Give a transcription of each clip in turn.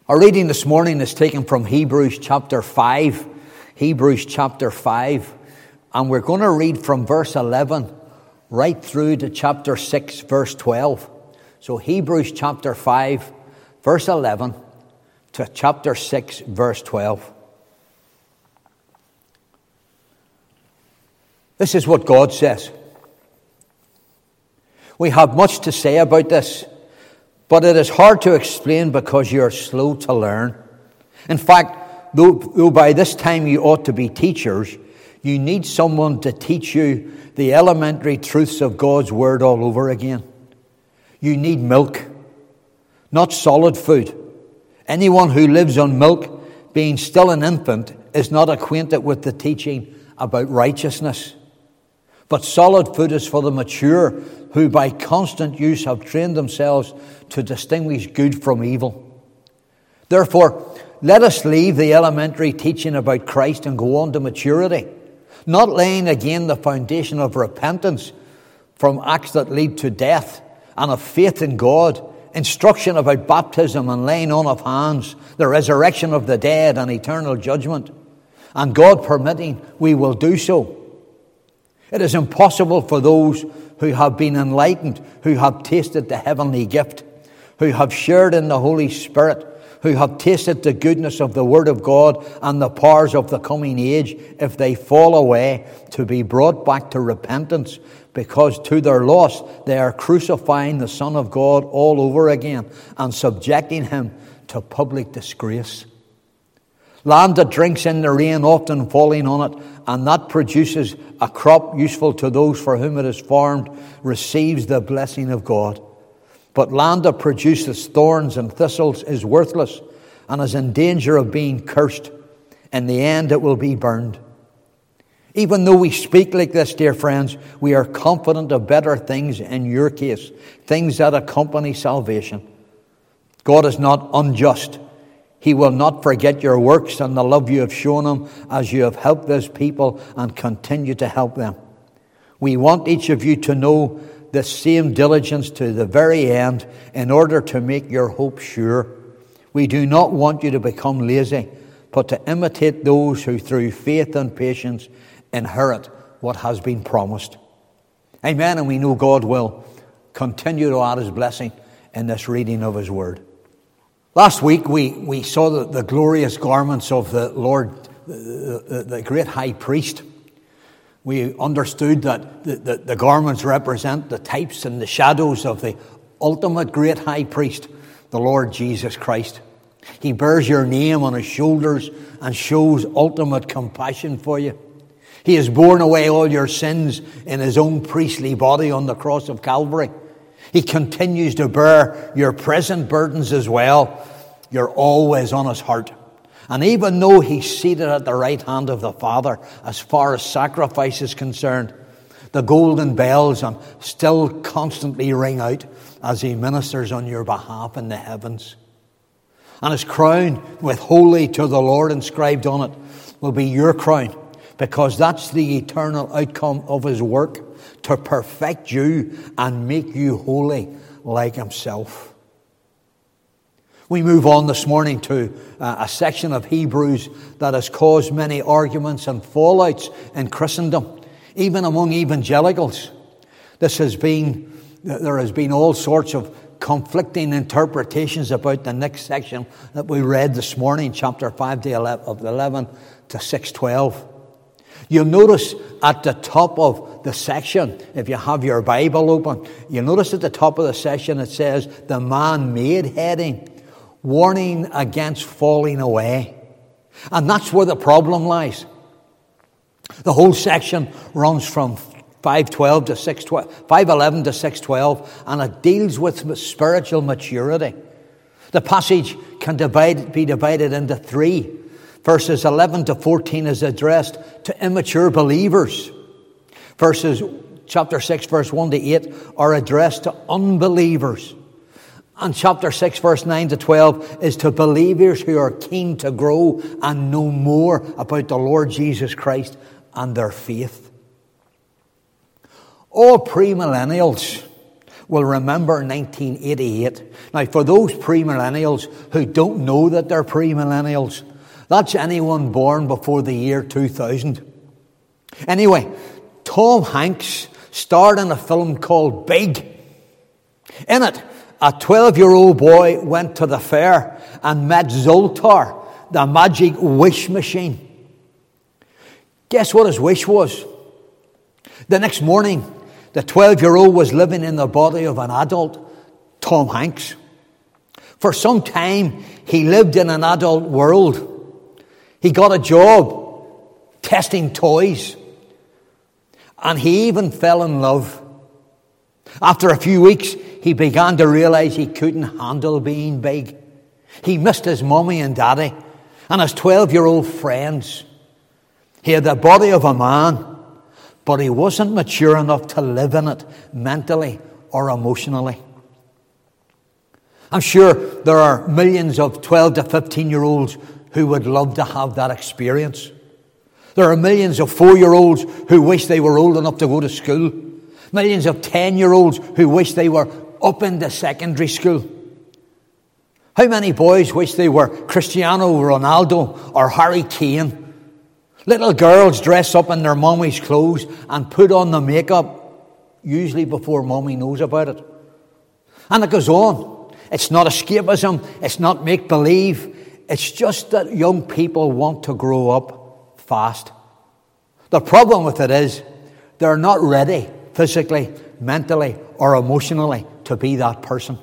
Our reading this morning is taken from Hebrews chapter 5. Hebrews chapter 5. And we're going to read from verse 11 right through to chapter 6, verse 12. So Hebrews chapter 5, verse 11 to chapter 6, verse 12. This is what God says. We have much to say about this, but it is hard to explain because you are slow to learn. In fact, though by this time you ought to be teachers, you need someone to teach you the elementary truths of God's Word all over again. You need milk, not solid food. Anyone who lives on milk, being still an infant, is not acquainted with the teaching about righteousness. But solid food is for the mature, who by constant use have trained themselves to distinguish good from evil. Therefore, let us leave the elementary teaching about Christ and go on to maturity, not laying again the foundation of repentance from acts that lead to death and of faith in God, instruction about baptism and laying on of hands, the resurrection of the dead and eternal judgment. And God permitting, we will do so. It is impossible for those who have been enlightened, who have tasted the heavenly gift, who have shared in the Holy Spirit, who have tasted the goodness of the Word of God and the powers of the coming age, if they fall away, to be brought back to repentance, because to their loss they are crucifying the Son of God all over again and subjecting him to public disgrace. Land that drinks in the rain, often falling on it, and that produces a crop useful to those for whom it is formed, receives the blessing of God. But land that produces thorns and thistles is worthless and is in danger of being cursed. In the end it will be burned. Even though we speak like this, dear friends, we are confident of better things in your case, things that accompany salvation. God is not unjust. He will not forget your works and the love you have shown him as you have helped this people and continue to help them. We want each of you to know the same diligence to the very end in order to make your hope sure. We do not want you to become lazy, but to imitate those who through faith and patience inherit what has been promised. Amen. And we know God will continue to add his blessing in this reading of his word. Last week we saw the glorious garments of the Lord, the great high priest. We understood that the garments represent the types and the shadows of the ultimate great high priest, the Lord Jesus Christ. He bears your name on his shoulders and shows ultimate compassion for you. He has borne away all your sins in his own priestly body on the cross of Calvary. He continues to bear your present burdens as well. You're always on his heart. And even though he's seated at the right hand of the Father, as far as sacrifice is concerned, the golden bells still constantly ring out as he ministers on your behalf in the heavens. And his crown with holy to the Lord inscribed on it will be your crown, because that's the eternal outcome of his work, to perfect you and make you holy like himself. We move on this morning to a section of Hebrews that has caused many arguments and fallouts in Christendom, even among evangelicals. There has been all sorts of conflicting interpretations about the next section that we read this morning, chapter 5 of 11 to 6:12. You'll notice at the top of the section, if you have your Bible open, you'll notice at the top of the section it says the man-made heading, warning against falling away. And that's where the problem lies. The whole section runs from 5:11 to 6:12, and it deals with spiritual maturity. The passage can be divided into three. Verses 11 to 14 is addressed to immature believers. Chapter 6, verse 1 to 8 are addressed to unbelievers. And chapter 6, verse 9 to 12 is to believers who are keen to grow and know more about the Lord Jesus Christ and their faith. All premillennials will remember 1988. Now, for those premillennials who don't know that they're premillennials, that's anyone born before the year 2000. Anyway, Tom Hanks starred in a film called Big. In it, a 12-year-old boy went to the fair and met Zoltar, the magic wish machine. Guess what his wish was? The next morning, the 12-year-old was living in the body of an adult, Tom Hanks. For some time, he lived in an adult world. He got a job testing toys. And he even fell in love. After a few weeks, he began to realize he couldn't handle being big. He missed his mommy and daddy and his 12-year-old friends. He had the body of a man, but he wasn't mature enough to live in it mentally or emotionally. I'm sure there are millions of 12 to 15-year-olds who would love to have that experience. There are millions of 4-year-olds who wish they were old enough to go to school. Millions of 10-year-olds who wish they were up into secondary school. How many boys wish they were Cristiano Ronaldo or Harry Kane? Little girls dress up in their mommy's clothes and put on the makeup, usually before mommy knows about it. And it goes on. It's not escapism. It's not make-believe. It's just that young people want to grow up fast. The problem with it is they're not ready physically, mentally, or emotionally to be that person.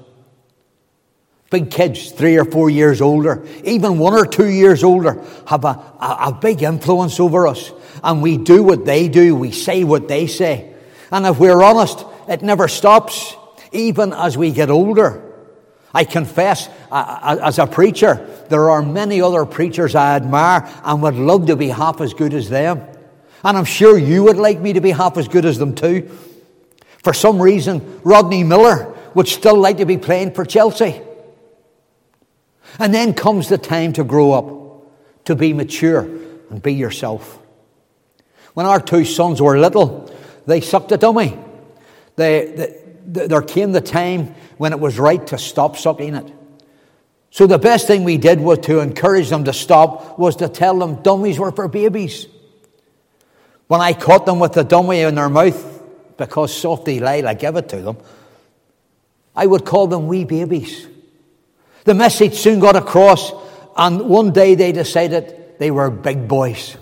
Big kids, 3 or 4 years older, even 1 or 2 years older, have a big influence over us. And we do what they do. We say what they say. And if we're honest, it never stops, even as we get older. I confess, as a preacher, there are many other preachers I admire and would love to be half as good as them. And I'm sure you would like me to be half as good as them too. For some reason, Rodney Miller would still like to be playing for Chelsea. And then comes the time to grow up, to be mature and be yourself. When our 2 sons were little, they sucked a dummy. There came the time when it was right to stop sucking it. So the best thing we did was to encourage them to stop, was to tell them dummies were for babies. When I caught them with the dummy in their mouth, because Softy Lila gave it to them, I would call them wee babies. The message soon got across, and one day they decided they were big boys.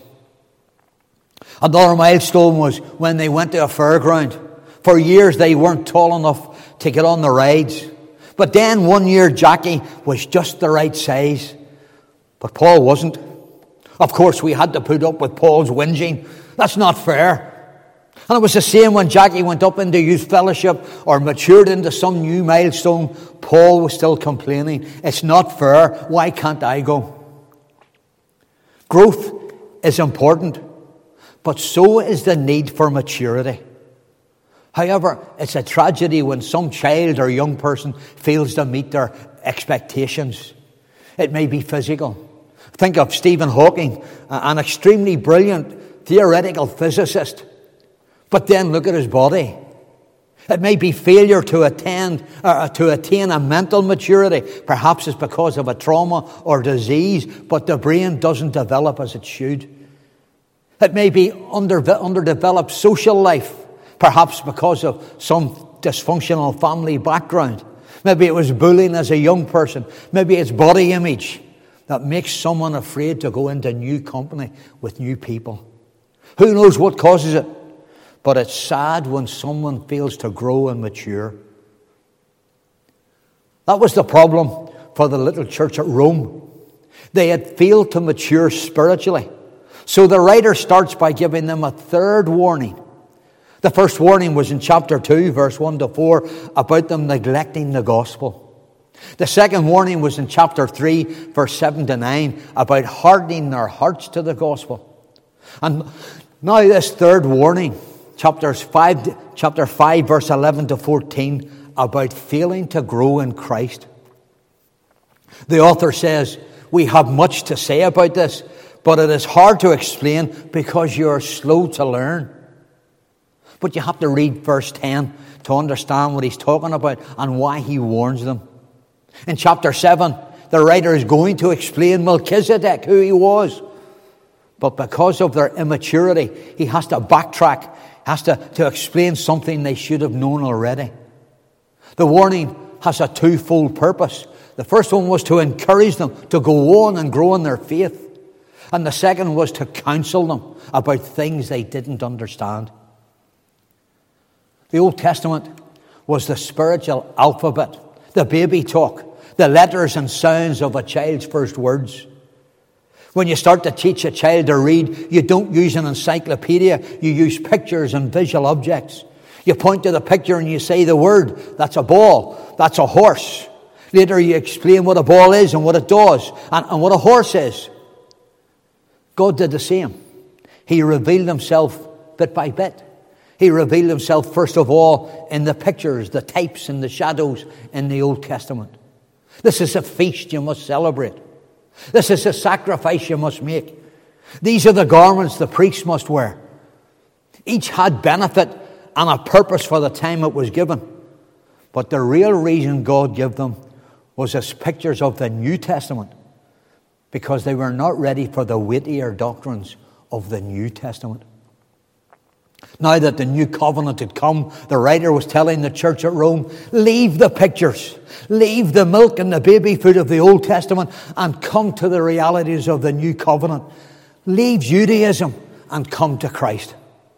Another milestone was when they went to a fairground. For years they weren't tall enough to get on the rides. But then one year Jackie was just the right size. But Paul wasn't. Of course we had to put up with Paul's whinging. That's not fair. And it was the same when Jackie went up into youth fellowship or matured into some new milestone. Paul was still complaining. It's not fair. Why can't I go? Growth is important, but so is the need for maturity. However, it's a tragedy when some child or young person fails to meet their expectations. It may be physical. Think of Stephen Hawking, an extremely brilliant theoretical physicist. But then look at his body. It may be failure to attain a mental maturity. Perhaps it's because of a trauma or disease, but the brain doesn't develop as it should. It may be underdeveloped social life, perhaps because of some dysfunctional family background. Maybe it was bullying as a young person. Maybe it's body image that makes someone afraid to go into new company with new people. Who knows what causes it? But it's sad when someone fails to grow and mature. That was the problem for the little church at Rome. They had failed to mature spiritually. So the writer starts by giving them a third warning. The first warning was in chapter 2, verse 1 to 4, about them neglecting the gospel. The second warning was in chapter 3, verse 7 to 9, about hardening their hearts to the gospel. And now this third warning, chapter 5, verse 11 to 14, about failing to grow in Christ. The author says, we have much to say about this, but it is hard to explain because you are slow to learn. But you have to read verse 10 to understand what he's talking about and why he warns them. In chapter 7, the writer is going to explain Melchizedek, who he was. But because of their immaturity, he has to backtrack, has to explain something they should have known already. The warning has a twofold purpose. The first one was to encourage them to go on and grow in their faith. And the second was to counsel them about things they didn't understand. The Old Testament was the spiritual alphabet, the baby talk, the letters and sounds of a child's first words. When you start to teach a child to read, you don't use an encyclopedia, you use pictures and visual objects. You point to the picture and you say the word, that's a ball, that's a horse. Later you explain what a ball is and what it does and what a horse is. God did the same. He revealed himself bit by bit. He revealed himself first of all in the pictures, the types and the shadows in the Old Testament. This is a feast you must celebrate. This is a sacrifice you must make. These are the garments the priests must wear. Each had benefit and a purpose for the time it was given. But the real reason God gave them was as pictures of the New Testament, because they were not ready for the weightier doctrines of the New Testament. Now that the new covenant had come, the writer was telling the church at Rome, leave the pictures, leave the milk and the baby food of the Old Testament and come to the realities of the new covenant. Leave Judaism and come to Christ.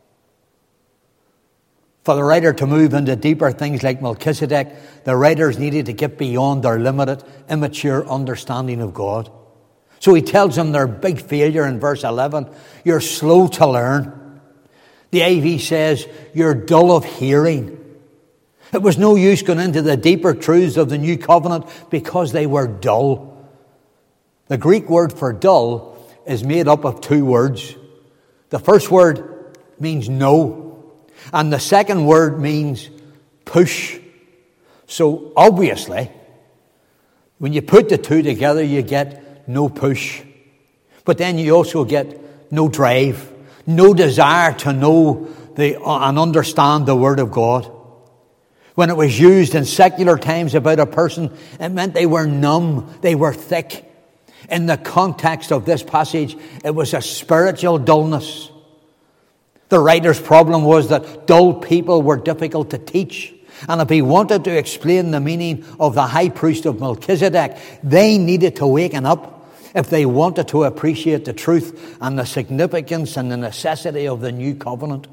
For the writer to move into deeper things like Melchizedek, the writers needed to get beyond their limited, immature understanding of God. So he tells them their big failure in verse 11. You're slow to learn. The AV says, you're dull of hearing. It was no use going into the deeper truths of the new covenant because they were dull. The Greek word for dull is made up of two words. The first word means no, and the second word means push. So obviously, when you put the two together, you get no push. But then you also get no drive. No desire to know and understand the Word of God. When it was used in secular times about a person, it meant they were numb, they were thick. In the context of this passage, it was a spiritual dullness. The writer's problem was that dull people were difficult to teach. And if he wanted to explain the meaning of the high priest of Melchizedek, they needed to waken up. If they wanted to appreciate the truth and the significance and the necessity of the new covenant.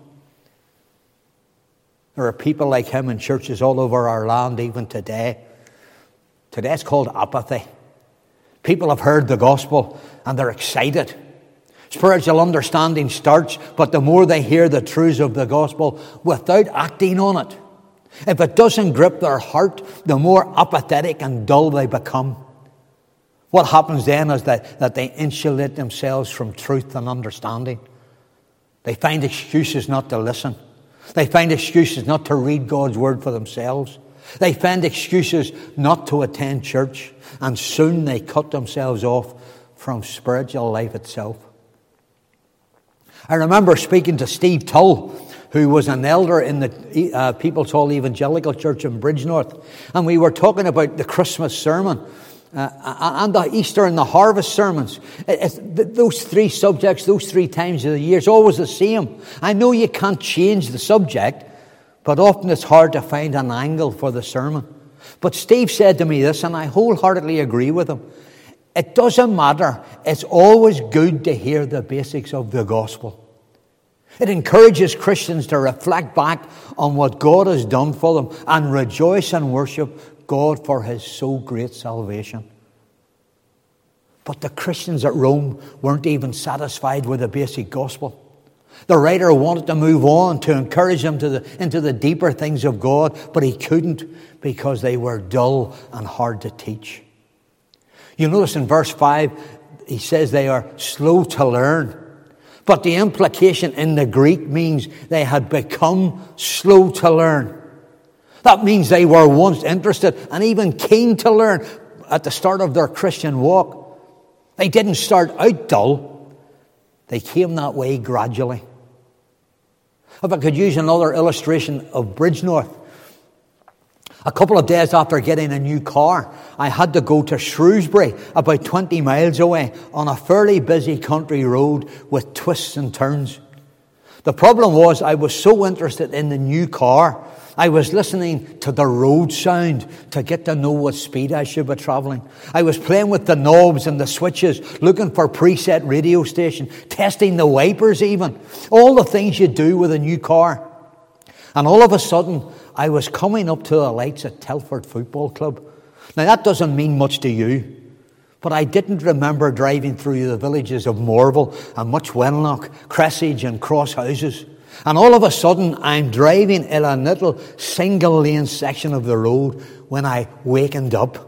There are people like him in churches all over our land even today. Today it's called apathy. People have heard the gospel and they're excited. Spiritual understanding starts, but the more they hear the truths of the gospel without acting on it, if it doesn't grip their heart, the more apathetic and dull they become. What happens then is that they insulate themselves from truth and understanding. They find excuses not to listen. They find excuses not to read God's word for themselves. They find excuses not to attend church. And soon they cut themselves off from spiritual life itself. I remember speaking to Steve Tull, who was an elder in the People's Hall Evangelical Church in Bridgenorth. And we were talking about the Christmas sermon. And the Easter and the harvest sermons. Those three subjects, those three times of the year, it's always the same. I know you can't change the subject, but often it's hard to find an angle for the sermon. But Steve said to me this, and I wholeheartedly agree with him. It doesn't matter. It's always good to hear the basics of the gospel. It encourages Christians to reflect back on what God has done for them and rejoice and worship God for his so great salvation. But the Christians at Rome weren't even satisfied with the basic gospel. The writer wanted to move on to encourage them into the deeper things of God, but he couldn't because they were dull and hard to teach. You notice in verse 5, he says they are slow to learn. But the implication in the Greek means they had become slow to learn. That means they were once interested and even keen to learn at the start of their Christian walk. They didn't start out dull. They came that way gradually. If I could use another illustration of Bridgenorth, a couple of days after getting a new car, I had to go to Shrewsbury, about 20 miles away, on a fairly busy country road with twists and turns. The problem was I was so interested in the new car, I was listening to the road sound to get to know what speed I should be travelling. I was playing with the knobs and the switches, looking for preset radio station, testing the wipers even. All the things you do with a new car. And all of a sudden, I was coming up to the lights at Telford Football Club. Now that doesn't mean much to you, but I didn't remember driving through the villages of Morville and Much Wenlock, Cressage and Cross Houses. And all of a sudden, I'm driving in a little single-lane section of the road when I wakened up.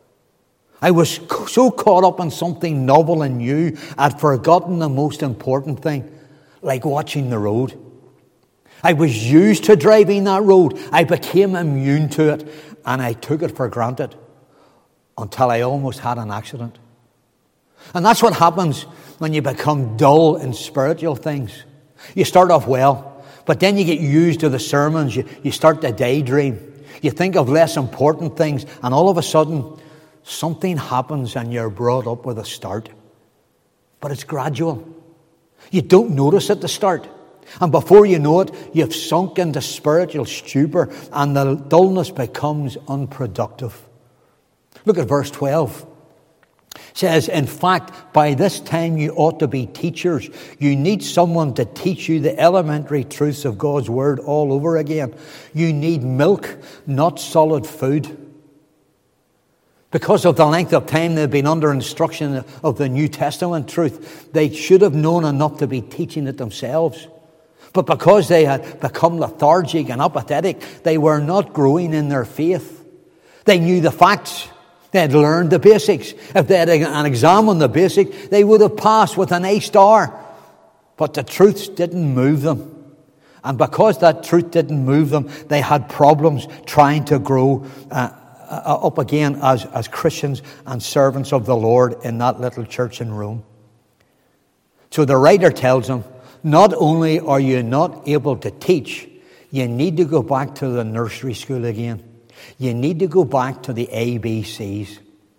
I was so caught up in something novel and new, I'd forgotten the most important thing, like watching the road. I was used to driving that road. I became immune to it, and I took it for granted until I almost had an accident. And that's what happens when you become dull in spiritual things. You start off well, but then you get used to the sermons. You start to daydream. You think of less important things, and all of a sudden, something happens and you're brought up with a start. But it's gradual. You don't notice at the start. And before you know it, you've sunk into spiritual stupor and the dullness becomes unproductive. Look at verse 12. It says, in fact, by this time you ought to be teachers. You need someone to teach you the elementary truths of God's Word all over again. You need milk, not solid food. Because of the length of time they've been under instruction of the New Testament truth, they should have known enough to be teaching it themselves. But because they had become lethargic and apathetic, they were not growing in their faith. They knew the facts. They had learned the basics. If they had an exam on the basic, they would have passed with an A star. But the truths didn't move them. And because that truth didn't move them, they had problems trying to grow up again as Christians and servants of the Lord in that little church in Rome. So the writer tells them, not only are you not able to teach, you need to go back to the nursery school again. You need to go back to the ABCs.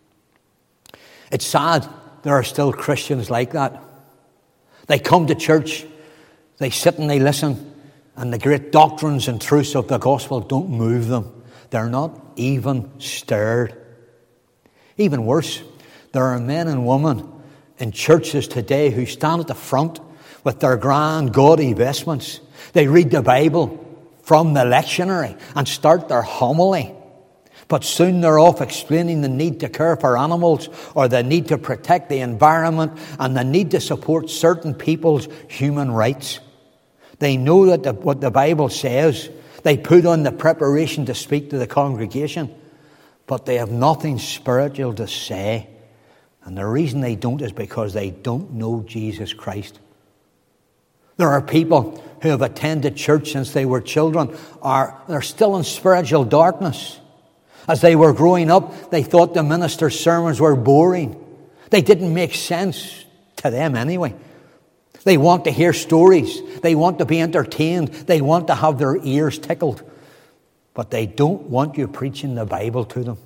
It's sad there are still Christians like that. They come to church, they sit and they listen, and the great doctrines and truths of the gospel don't move them. They're not even stirred. Even worse, there are men and women in churches today who stand at the front with their grand, gaudy vestments. They read the Bible from the lectionary and start their homily. But soon they're off explaining the need to care for animals or the need to protect the environment and the need to support certain people's human rights. They know that what the Bible says. They put on the preparation to speak to the congregation, but they have nothing spiritual to say. And the reason they don't is because they don't know Jesus Christ. There are people who have attended church since they were children, they're still in spiritual darkness. As they were growing up, they thought the minister's sermons were boring. They didn't make sense to them anyway. They want to hear stories. They want to be entertained. They want to have their ears tickled. But they don't want you preaching the Bible to them.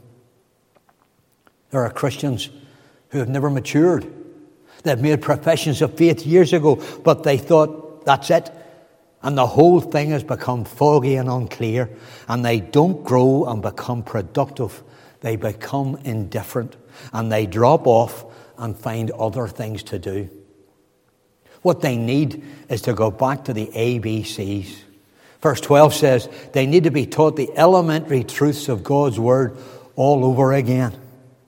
There are Christians who have never matured. They've made professions of faith years ago, but they thought, that's it. And the whole thing has become foggy and unclear. And they don't grow and become productive. They become indifferent. And they drop off and find other things to do. What they need is to go back to the ABCs. Verse 12 says they need to be taught the elementary truths of God's Word all over again.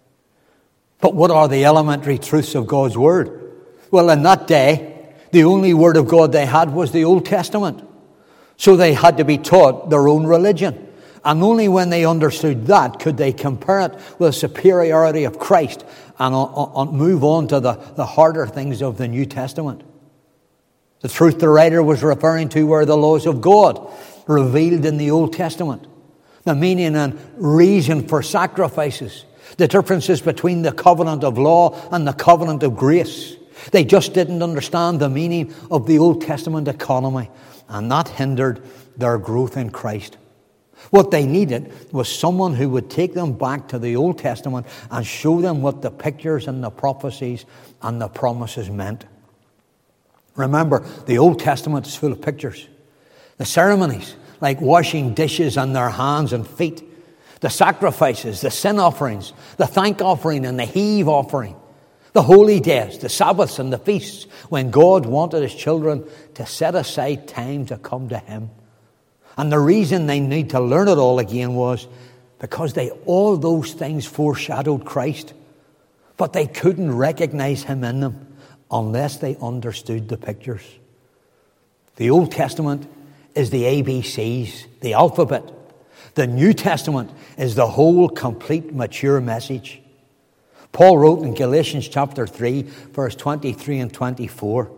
But what are the elementary truths of God's Word? Well, in that day, the only Word of God they had was the Old Testament. So they had to be taught their own religion. And only when they understood that could they compare it with the superiority of Christ and move on to the harder things of the New Testament. The truth the writer was referring to were the laws of God revealed in the Old Testament. The meaning and reason for sacrifices. The differences between the covenant of law and the covenant of grace. They just didn't understand the meaning of the Old Testament economy, and that hindered their growth in Christ. What they needed was someone who would take them back to the Old Testament and show them what the pictures and the prophecies and the promises meant. Remember, the Old Testament is full of pictures. The ceremonies, like washing dishes on their hands and feet, the sacrifices, the sin offerings, the thank offering and the heave offering, the holy days, the Sabbaths and the feasts, when God wanted his children to set aside time to come to him. And the reason they need to learn it all again was because all those things foreshadowed Christ, but they couldn't recognize him in them unless they understood the pictures. The Old Testament is the ABCs, the alphabet. The New Testament is the whole, complete, mature message. Paul wrote in Galatians chapter 3, verse 23 and 24,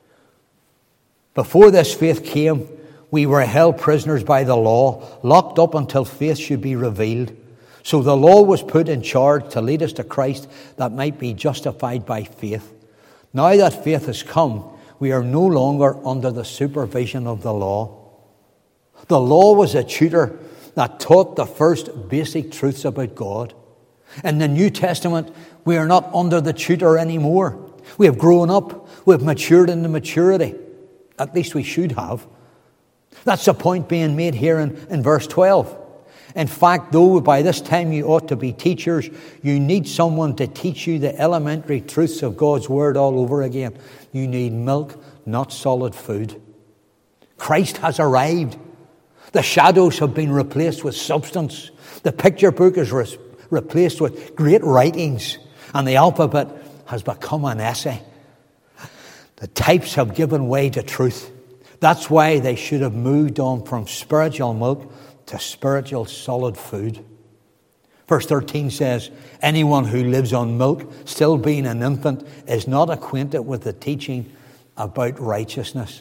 "Before this faith came, we were held prisoners by the law, locked up until faith should be revealed. So the law was put in charge to lead us to Christ, that might be justified by faith. Now that faith has come, we are no longer under the supervision of the law." The law was a tutor that taught the first basic truths about God. In the New Testament, we are not under the tutor anymore. We have grown up. We have matured into maturity. At least we should have. That's the point being made here in verse 12. In fact, though by this time you ought to be teachers, you need someone to teach you the elementary truths of God's Word all over again. You need milk, not solid food. Christ has arrived. The shadows have been replaced with substance. The picture book is replaced with great writings, and the alphabet has become an essay. The types have given way to truth. That's why they should have moved on from spiritual milk to spiritual solid food. Verse 13 says, "Anyone who lives on milk, still being an infant, is not acquainted with the teaching about righteousness."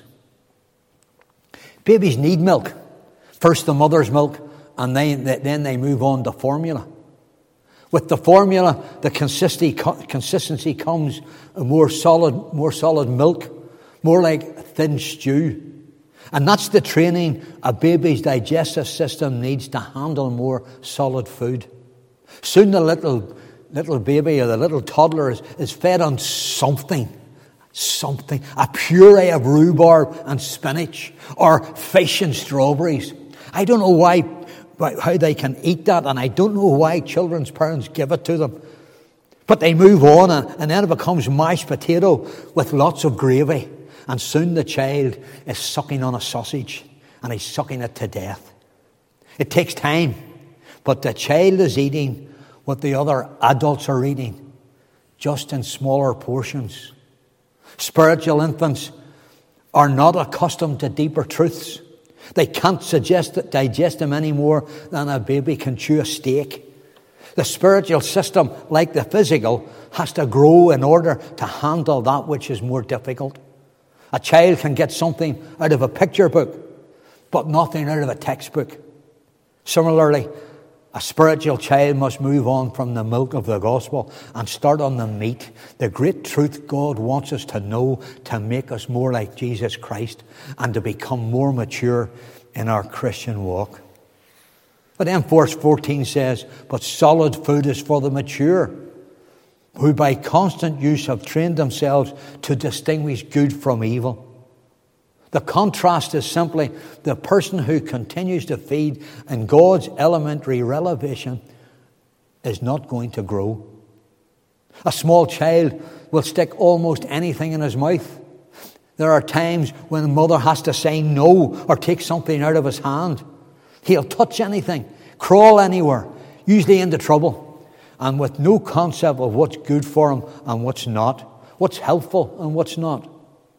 Babies need milk. First the mother's milk, and then they move on to formula. With the formula, the consistency comes a more solid milk, more like thin stew. And that's the training a baby's digestive system needs to handle more solid food. Soon the little baby or the little toddler is fed on something, a puree of rhubarb and spinach, or fish and strawberries. I don't know how they can eat that, and I don't know why children's parents give it to them. But they move on, and then it becomes mashed potato with lots of gravy. And soon the child is sucking on a sausage, and he's sucking it to death. It takes time, but the child is eating what the other adults are eating, just in smaller portions. Spiritual infants are not accustomed to deeper truths. They can't digest them any more than a baby can chew a steak. The spiritual system, like the physical, has to grow in order to handle that which is more difficult. A child can get something out of a picture book, but nothing out of a textbook. Similarly, a spiritual child must move on from the milk of the gospel and start on the meat, the great truth God wants us to know to make us more like Jesus Christ and to become more mature in our Christian walk. But then verse 14 says, "But solid food is for the mature, who by constant use have trained themselves to distinguish good from evil." The contrast is simply the person who continues to feed in God's elementary revelation is not going to grow. A small child will stick almost anything in his mouth. There are times when the mother has to say no or take something out of his hand. He'll touch anything, crawl anywhere, usually into trouble, and with no concept of what's good for him and what's not, what's helpful and what's not.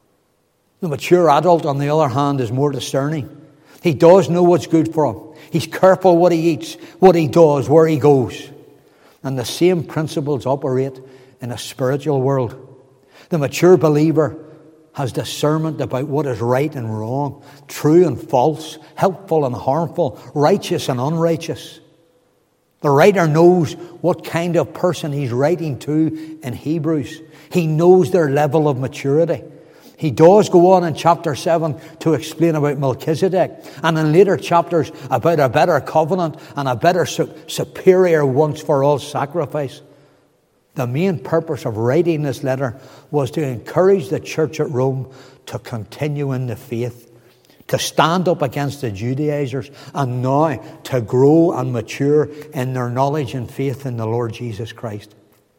The mature adult, on the other hand, is more discerning. He does know what's good for him. He's careful what he eats, what he does, where he goes. And the same principles operate in a spiritual world. The mature believer has discernment about what is right and wrong, true and false, helpful and harmful, righteous and unrighteous. The writer knows what kind of person he's writing to in Hebrews. He knows their level of maturity. He does go on in chapter 7 to explain about Melchizedek, and in later chapters about a better covenant and a better superior once-for-all sacrifice. The main purpose of writing this letter was to encourage the church at Rome to continue in the faith, to stand up against the Judaizers, and now to grow and mature in their knowledge and faith in the Lord Jesus Christ.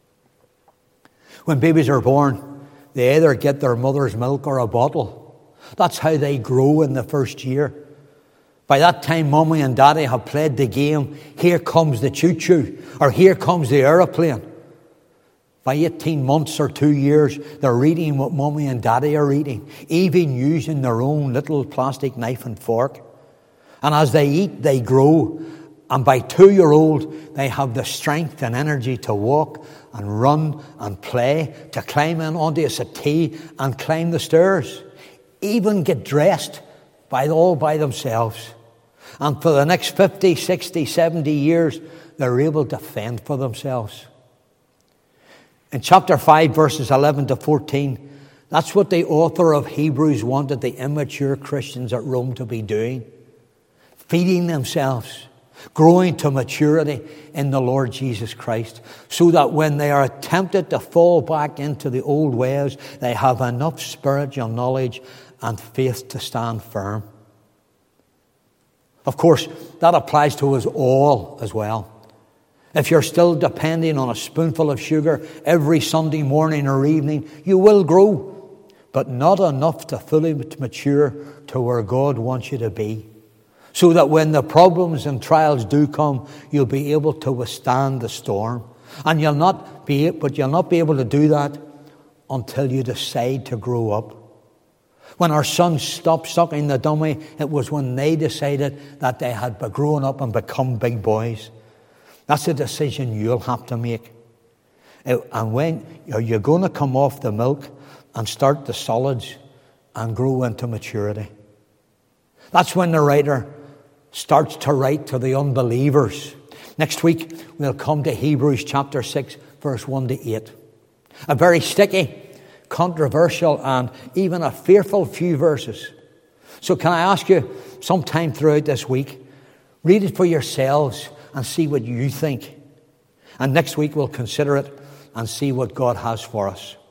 When babies are born, they either get their mother's milk or a bottle. That's how they grow in the first year. By that time, Mommy and Daddy have played the game, here comes the choo-choo, or here comes the aeroplane. By 18 months or 2 years, they're reading what Mommy and Daddy are reading, even using their own little plastic knife and fork. And as they eat, they grow. And by 2-year-old, they have the strength and energy to walk and run and play, to climb in onto a settee and climb the stairs, even get dressed all by themselves. And for the next 50, 60, 70 years, they're able to fend for themselves. In chapter 5, verses 11 to 14, that's what the author of Hebrews wanted the immature Christians at Rome to be doing. Feeding themselves, growing to maturity in the Lord Jesus Christ, so that when they are tempted to fall back into the old ways, they have enough spiritual knowledge and faith to stand firm. Of course, that applies to us all as well. If you're still depending on a spoonful of sugar every Sunday morning or evening, you will grow, but not enough to fully mature to where God wants you to be, so that when the problems and trials do come, you'll be able to withstand the storm. And you'll not be able to do that until you decide to grow up. When our sons stopped sucking the dummy, it was when they decided that they had grown up and become big boys. That's a decision you'll have to make. And when you're going to come off the milk and start the solids and grow into maturity. That's when the writer starts to write to the unbelievers. Next week, we'll come to Hebrews chapter 6, verse 1 to 8. A very sticky, controversial, and even a fearful few verses. So can I ask you, sometime throughout this week, read it for yourselves and see what you think. And next week we'll consider it and see what God has for us.